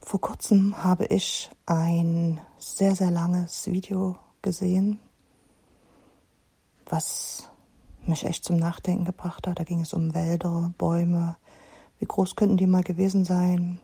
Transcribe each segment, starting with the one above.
Vor kurzem habe ich ein sehr, sehr langes Video gesehen, was mich echt zum Nachdenken gebracht hat. Da ging es um Wälder, Bäume. Wie groß könnten die mal gewesen sein?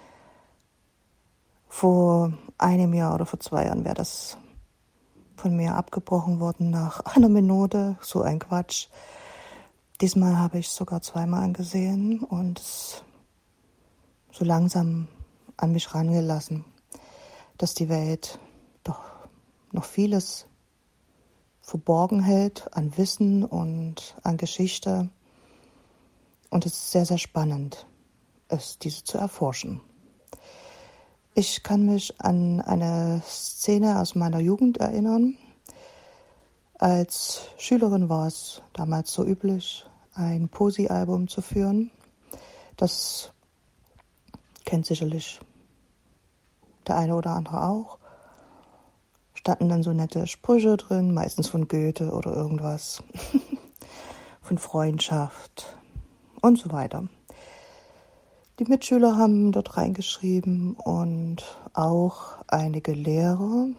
Vor einem Jahr oder vor 2 Jahren wäre das von mir abgebrochen worden nach einer Minute. So ein Quatsch. Diesmal habe ich es sogar 2-mal angesehen und es so langsam an mich rangelassen, dass die Welt doch noch vieles verborgen hält an Wissen und an Geschichte. Und es ist sehr, sehr spannend, diese zu erforschen. Ich kann mich an eine Szene aus meiner Jugend erinnern. Als Schülerin war es damals so üblich, ein Poesiealbum zu führen. Das kennt sicherlich der eine oder andere auch. Standen dann so nette Sprüche drin, meistens von Goethe oder irgendwas, von Freundschaft und so weiter. Die Mitschüler haben dort reingeschrieben und auch einige Lehrer.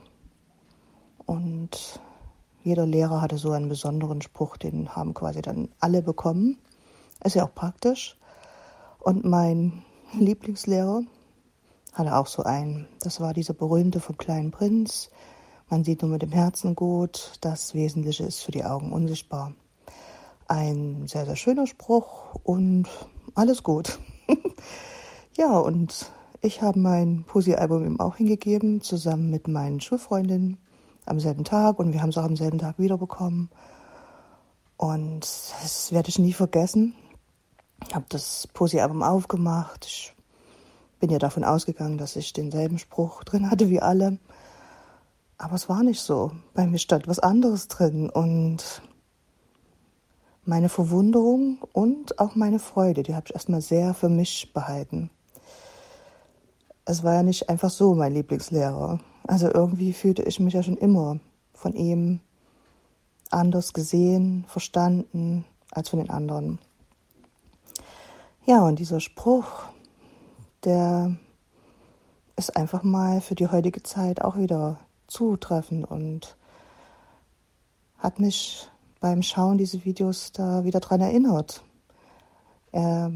Und jeder Lehrer hatte so einen besonderen Spruch, den haben quasi dann alle bekommen. Ist ja auch praktisch. Und mein Lieblingslehrer hatte auch so einen. Das war dieser berühmte vom kleinen Prinz. Man sieht nur mit dem Herzen gut, das Wesentliche ist für die Augen unsichtbar. Ein sehr, sehr schöner Spruch und alles gut. Ja, und ich habe mein Poesiealbum ihm auch hingegeben, zusammen mit meinen Schulfreundinnen am selben Tag. Und wir haben es auch am selben Tag wiederbekommen. Und das werde ich nie vergessen. Ich habe das Poesiealbum aufgemacht. Ich bin ja davon ausgegangen, dass ich denselben Spruch drin hatte wie alle. Aber es war nicht so. Bei mir stand was anderes drin. Und meine Verwunderung und auch meine Freude, die habe ich erstmal sehr für mich behalten. Es war ja nicht einfach so mein Lieblingslehrer. Also irgendwie fühlte ich mich ja schon immer von ihm anders gesehen, verstanden als von den anderen. Ja, und dieser Spruch, der ist einfach mal für die heutige Zeit auch wieder zutreffend und hat mich beim Schauen dieser Videos da wieder dran erinnert. Er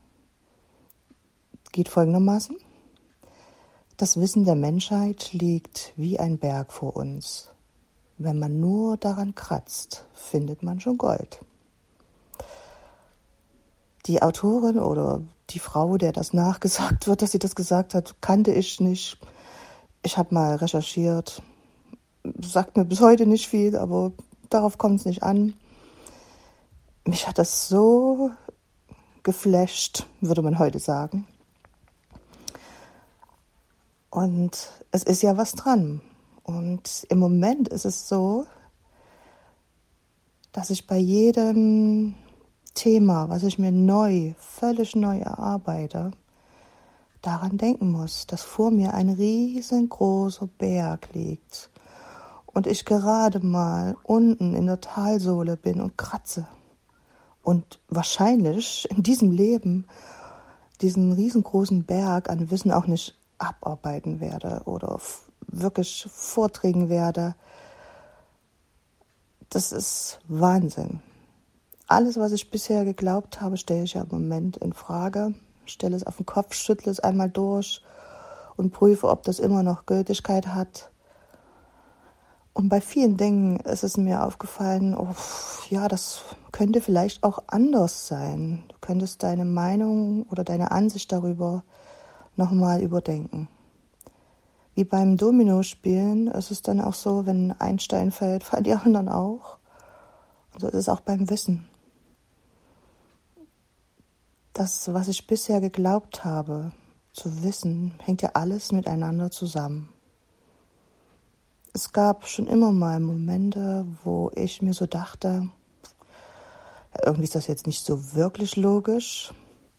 geht folgendermaßen: Das Wissen der Menschheit liegt wie ein Berg vor uns. Wenn man nur daran kratzt, findet man schon Gold. Die Autorin oder die Frau, der das nachgesagt wird, dass sie das gesagt hat, kannte ich nicht. Ich habe mal recherchiert. Sagt mir bis heute nicht viel, aber darauf kommt es nicht an. Mich hat das so geflasht, würde man heute sagen. Und es ist ja was dran. Und im Moment ist es so, dass ich bei jedem Thema, was ich mir völlig neu erarbeite, daran denken muss, dass vor mir ein riesengroßer Berg liegt und ich gerade mal unten in der Talsohle bin und kratze und wahrscheinlich in diesem Leben diesen riesengroßen Berg an Wissen auch nicht abarbeiten werde oder wirklich vortragen werde. Das ist Wahnsinn. Alles, was ich bisher geglaubt habe, stelle ich ja im Moment in Frage, stelle es auf den Kopf, schüttle es einmal durch und prüfe, ob das immer noch Gültigkeit hat. Und bei vielen Dingen ist es mir aufgefallen, ja, das könnte vielleicht auch anders sein. Du könntest deine Meinung oder deine Ansicht darüber nochmal überdenken. Wie beim Dominospielen ist es dann auch so, wenn ein Stein fällt, fallen die anderen auch. Und so ist es auch beim Wissen. Das, was ich bisher geglaubt habe zu wissen, hängt ja alles miteinander zusammen. Es gab schon immer mal Momente, wo ich mir so dachte, ja, irgendwie ist das jetzt nicht so wirklich logisch.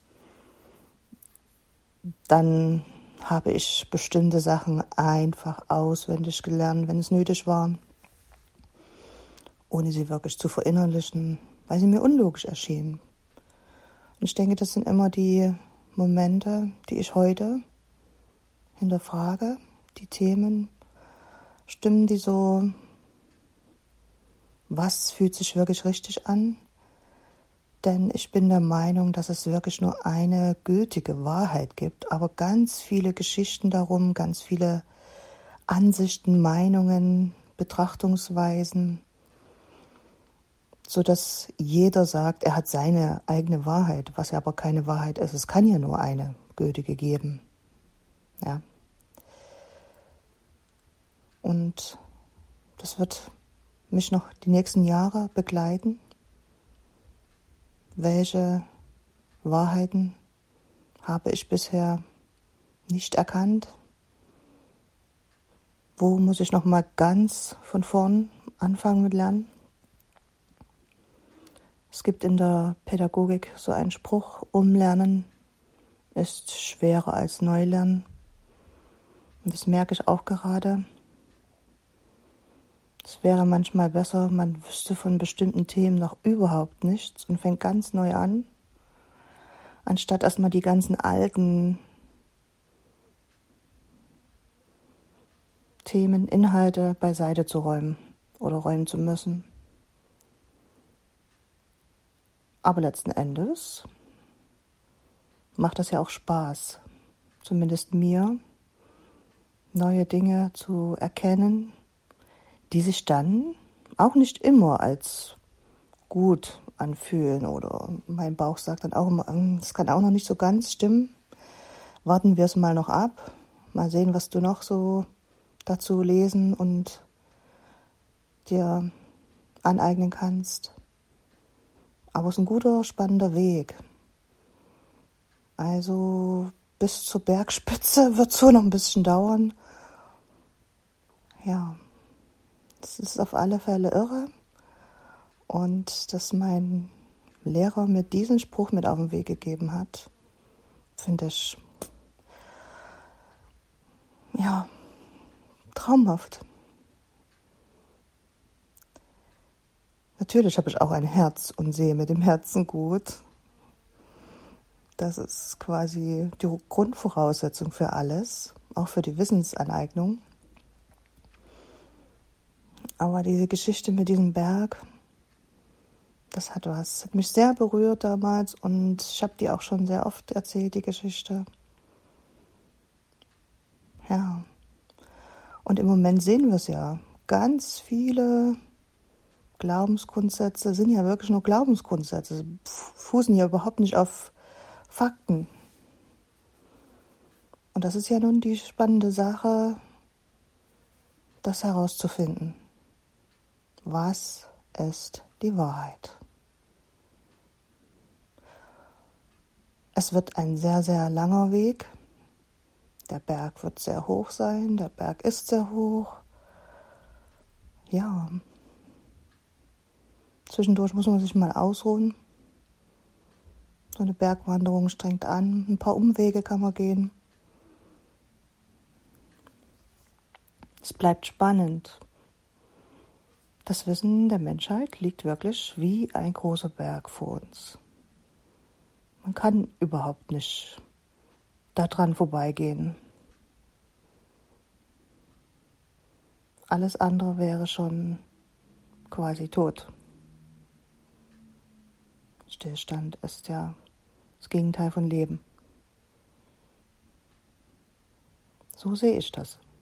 Dann habe ich bestimmte Sachen einfach auswendig gelernt, wenn es nötig war, ohne sie wirklich zu verinnerlichen, weil sie mir unlogisch erschienen. Und ich denke, das sind immer die Momente, die ich heute hinterfrage, die Themen, stimmen die so, was fühlt sich wirklich richtig an? Denn ich bin der Meinung, dass es wirklich nur eine gültige Wahrheit gibt, aber ganz viele Geschichten darum, ganz viele Ansichten, Meinungen, Betrachtungsweisen, sodass jeder sagt, er hat seine eigene Wahrheit, was ja aber keine Wahrheit ist. Es kann ja nur eine gültige geben. Ja. Und das wird mich noch die nächsten Jahre begleiten. Welche Wahrheiten habe ich bisher nicht erkannt? Wo muss ich noch mal ganz von vorn anfangen mit Lernen? Es gibt in der Pädagogik so einen Spruch: Umlernen ist schwerer als Neulernen. Und das merke ich auch gerade. Es wäre manchmal besser, man wüsste von bestimmten Themen noch überhaupt nichts und fängt ganz neu an, anstatt erstmal die ganzen alten Themen, Inhalte beiseite zu räumen oder räumen zu müssen. Aber letzten Endes macht das ja auch Spaß, zumindest mir, neue Dinge zu erkennen, die sich dann auch nicht immer als gut anfühlen, oder mein Bauch sagt dann auch immer, das kann auch noch nicht so ganz stimmen. Warten wir es mal noch ab, mal sehen, was du noch so dazu lesen und dir aneignen kannst. Aber es ist ein guter, spannender Weg. Also bis zur Bergspitze wird es so noch ein bisschen dauern. Ja, es ist auf alle Fälle irre. Und dass mein Lehrer mir diesen Spruch mit auf den Weg gegeben hat, finde ich, ja, traumhaft. Natürlich habe ich auch ein Herz und sehe mit dem Herzen gut. Das ist quasi die Grundvoraussetzung für alles, auch für die Wissensaneignung. Aber diese Geschichte mit diesem Berg, das hat was. Hat mich sehr berührt damals und ich habe die auch schon sehr oft erzählt, die Geschichte. Ja. Und im Moment sehen wir es ja. Ganz viele Glaubensgrundsätze sind ja wirklich nur Glaubensgrundsätze. Sie fußen ja überhaupt nicht auf Fakten. Und das ist ja nun die spannende Sache, das herauszufinden. Was ist die Wahrheit? Es wird ein sehr, sehr langer Weg. Der Berg wird sehr hoch sein. Der Berg ist sehr hoch. Ja. Zwischendurch muss man sich mal ausruhen. So eine Bergwanderung strengt an. Ein paar Umwege kann man gehen. Es bleibt spannend. Das Wissen der Menschheit liegt wirklich wie ein großer Berg vor uns. Man kann überhaupt nicht daran vorbeigehen. Alles andere wäre schon quasi tot. Stillstand ist ja das Gegenteil von Leben. So sehe ich das.